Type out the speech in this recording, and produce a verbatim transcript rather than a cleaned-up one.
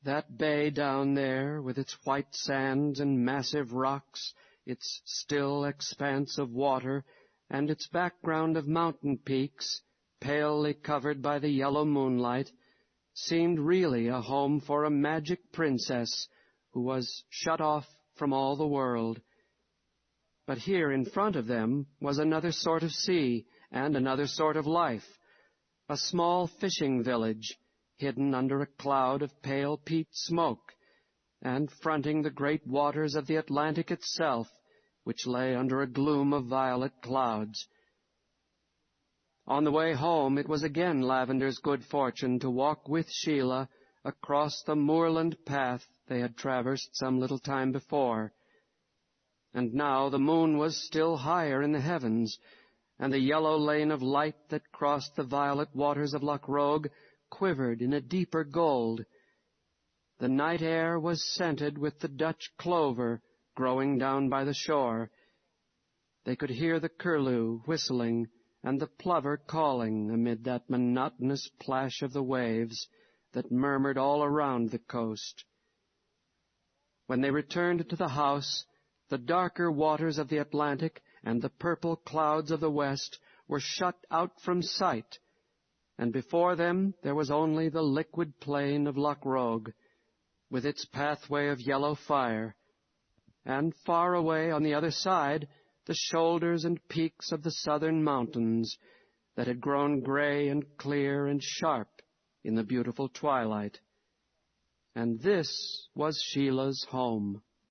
That bay down there, with its white sands and massive rocks, its still expanse of water, and its background of mountain peaks, palely covered by the yellow moonlight, seemed really a home for a magic princess who was shut off from all the world. But here in front of them was another sort of sea and another sort of life, a small fishing village, hidden under a cloud of pale peat smoke, and fronting the great waters of the Atlantic itself, which lay under a gloom of violet clouds. On the way home it was again Lavender's good fortune to walk with Sheila across the moorland path they had traversed some little time before. And now the moon was still higher in the heavens, and the yellow lane of light that crossed the violet waters of Loch Roag quivered in a deeper gold. The night air was scented with the Dutch clover growing down by the shore. They could hear the curlew whistling and the plover calling amid that monotonous plash of the waves that murmured all around the coast. When they returned to the house, the darker waters of the Atlantic and the purple clouds of the west were shut out from sight, and before them there was only the liquid plain of Loch Roag, with its pathway of yellow fire, and far away on the other side the shoulders and peaks of the southern mountains that had grown gray and clear and sharp in the beautiful twilight. And this was Sheila's home.